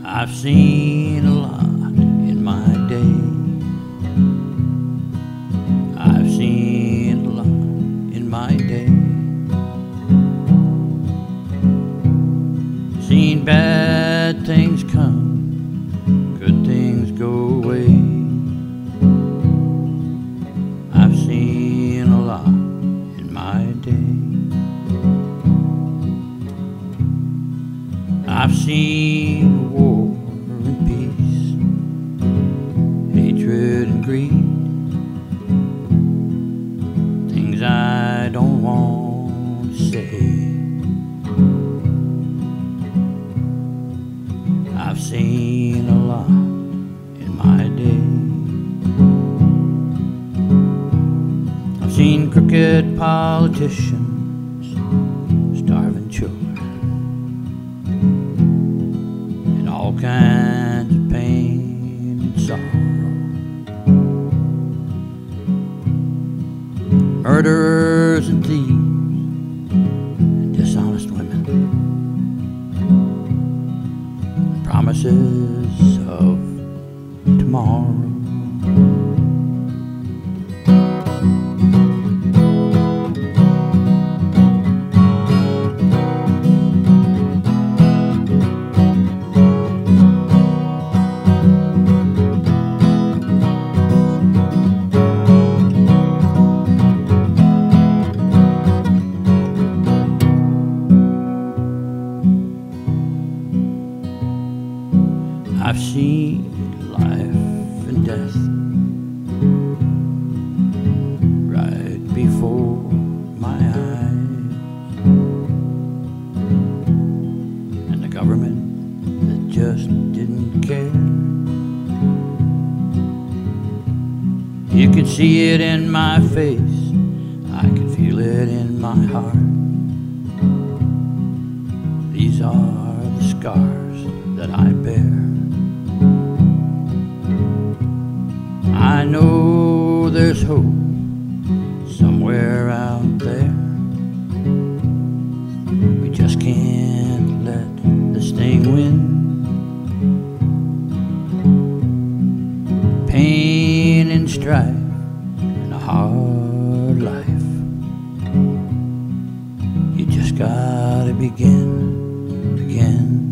I've seen a lot in my day. I've seen a lot in my day. Seen bad things come, good things go away. I've seen a lot in my day. I've seen war and peace, hatred and greed, things I don't want to say. I've seen a lot in my day. I've seen crooked politicians, starving children, and all kinds of pain and sorrow. Murderers and thieves and dishonest women, promises of tomorrow. I've seen life and death right before my eyes, and the government that just didn't care. You could see it in my face, I could feel it in my heart. These are the scars that I bear. I know there's hope somewhere out there. We just can't let this thing win. Pain and strife and a hard life. You just gotta begin again.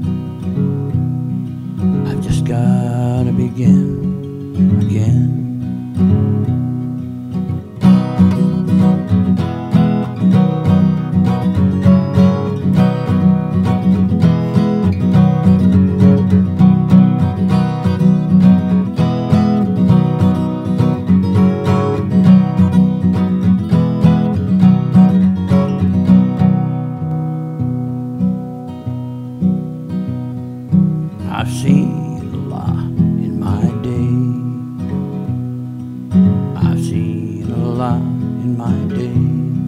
I've just gotta begin again. I've seen a lot in my day. I've seen a lot in my day.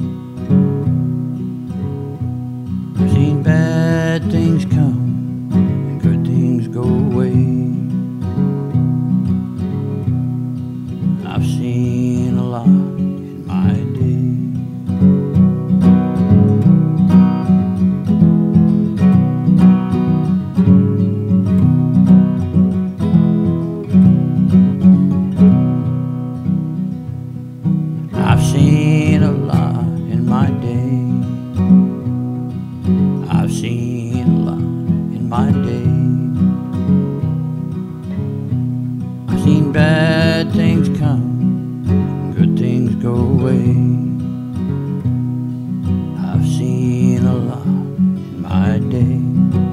I've seen bad things come and good things go away. I've seen a lot in my day. I've seen a lot in my day. I've seen a lot in my day. I've seen bad things come and good things go away. I've seen a lot in my day.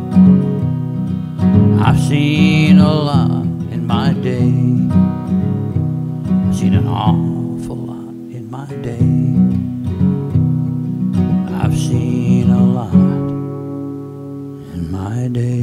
I've seen a lot in my day. I've seen an awful lot in my day. I've seen a lot in my day.